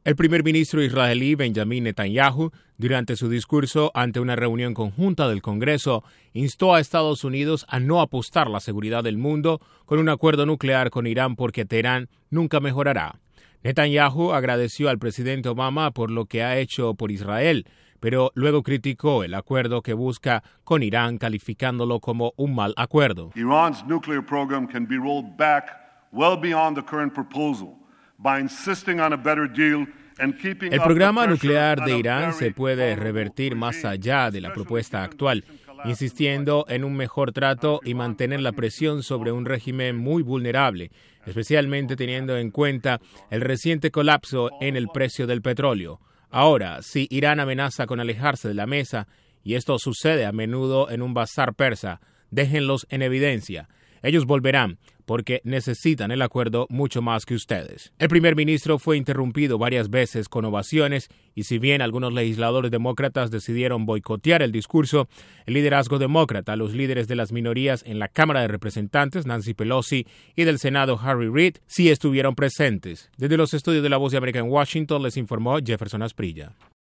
El primer ministro israelí Benjamin Netanyahu, durante su discurso ante una reunión conjunta del Congreso, instó a Estados Unidos a no apostar la seguridad del mundo con un acuerdo nuclear con Irán porque Teherán nunca mejorará. Netanyahu agradeció al presidente Obama por lo que ha hecho por Israel, pero luego criticó el acuerdo que busca con Irán, calificándolo como un mal acuerdo. Iran's nuclear program can be rolled back well beyond the current proposal by insisting on a better deal. El programa nuclear de Irán se puede revertir más allá de la propuesta actual, insistiendo en un mejor trato y mantener la presión sobre un régimen muy vulnerable, especialmente teniendo en cuenta el reciente colapso en el precio del petróleo. Ahora, si Irán amenaza con alejarse de la mesa, y esto sucede a menudo en un bazar persa, déjenlos en evidencia. Ellos volverán, porque necesitan el acuerdo mucho más que ustedes. El primer ministro fue interrumpido varias veces con ovaciones, y si bien algunos legisladores demócratas decidieron boicotear el discurso, el liderazgo demócrata, los líderes de las minorías en la Cámara de Representantes, Nancy Pelosi, y del Senado, Harry Reid, sí estuvieron presentes. Desde los estudios de La Voz de América en Washington, les informó Jefferson Asprilla.